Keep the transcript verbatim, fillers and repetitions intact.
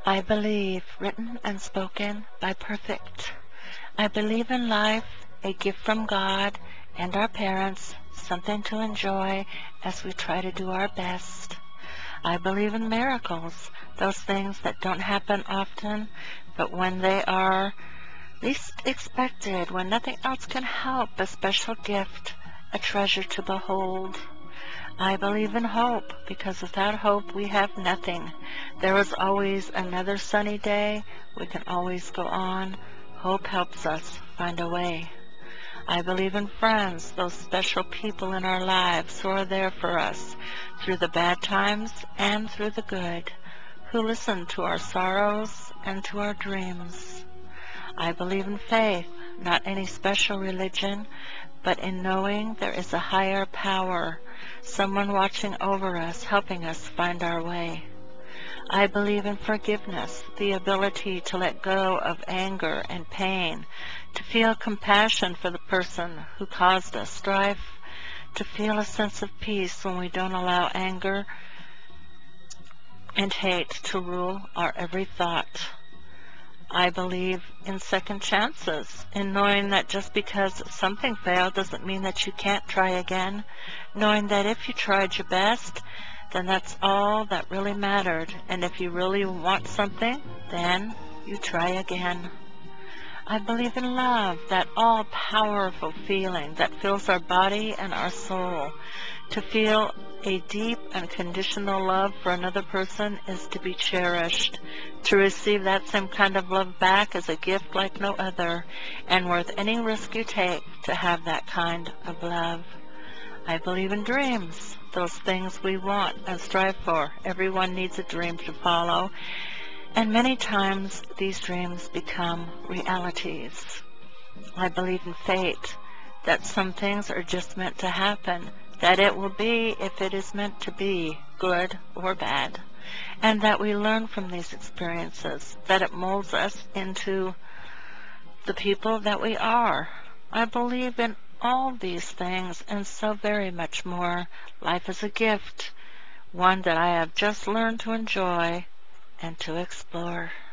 I believe, written and spoken by perfect. I believe in life, a gift from God and our parents, something to enjoy as we try to do our best. I believe in miracles, those things that don't happen often, but when they are least expected, when nothing else can help, a special gift, a treasure to behold. I believe in hope, because without hope we have nothing. There is always another sunny day. We can always go on. Hope helps us find a way. I believe in friends, those special people in our lives who are there for us through the bad times and through the good, who listen to our sorrows and to our dreams. I believe in faith, not any special religion, but in knowing there is a higher power, someone watching over us, helping us find our way. I believe in forgiveness, the ability to let go of anger and pain, to feel compassion for the person who caused us strife, to feel a sense of peace when we don't allow anger and hate to rule our every thought. I believe in second chances, in knowing that just because something failed doesn't mean that you can't try again, knowing that if you tried your best, then that's all that really mattered, and if you really want something, then you try again. I believe in love, that all-powerful feeling that fills our body and our soul. To feel a deep, unconditional love for another person is to be cherished. To receive that same kind of love back is a gift like no other, and worth any risk you take to have that kind of love. I believe in dreams, those things we want and strive for. Everyone needs a dream to follow, and many times these dreams become realities. I believe in fate, that some things are just meant to happen, that it will be if it is meant to be, good or bad, and that we learn from these experiences, that it molds us into the people that we are. I believe in all these things and so very much more. Life is a gift, one that I have just learned to enjoy and to explore.